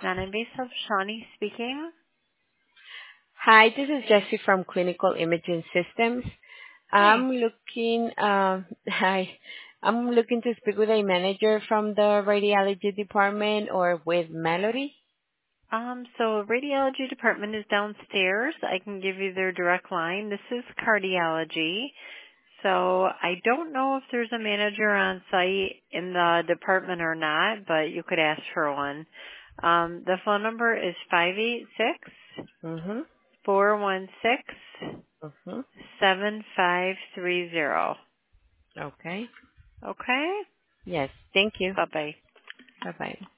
Non-invasive, Shawnee speaking. Hi, this is Jessie from Clinical Imaging Systems. Hi. Hi. I'm looking to speak with a manager from the radiology department or with Mallory. So radiology department is downstairs. I can give you their direct line. This is cardiology. So I don't know if there's a manager on site in the department or not, but you could ask for one. The phone number is 586 Mm-hmm. 416 Mm-hmm. 7530. Okay. Okay? Yes. Thank you. Bye-bye. Bye-bye.